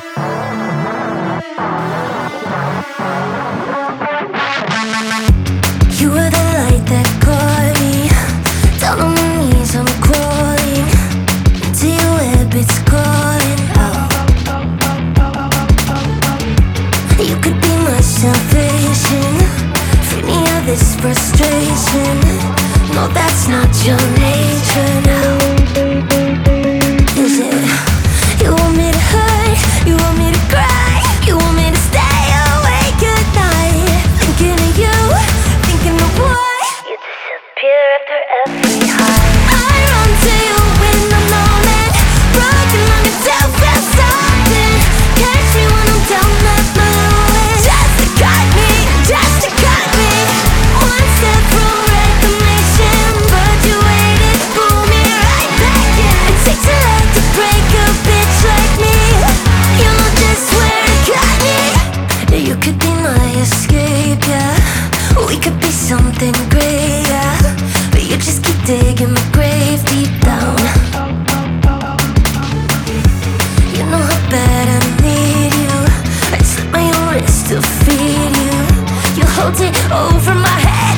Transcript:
You were the light that caught me. Down on my knees, I'm crawling into your web, it's calling out. You could be my salvation. Free me of this frustration. No, that's not your nature now. Is it? You want me to hurt? You want me to cry? You want me to stay awake at night? Thinking of you, thinking of what? You disappear after every high. I run to you in the moment, broken like a down-fast something. Catch me when I'm down at my lowest. Just to cut me, just to cut me. One step from reclamation, but you waited, pull me right back in. It takes a lot to break a bitch like me. You know just where to cut me. You could be my escape, yeah. We could be something great, yeah. But you just keep digging my grave deep down. You know how bad I need you. I slip my own wrist to feed you. You hold it over my head.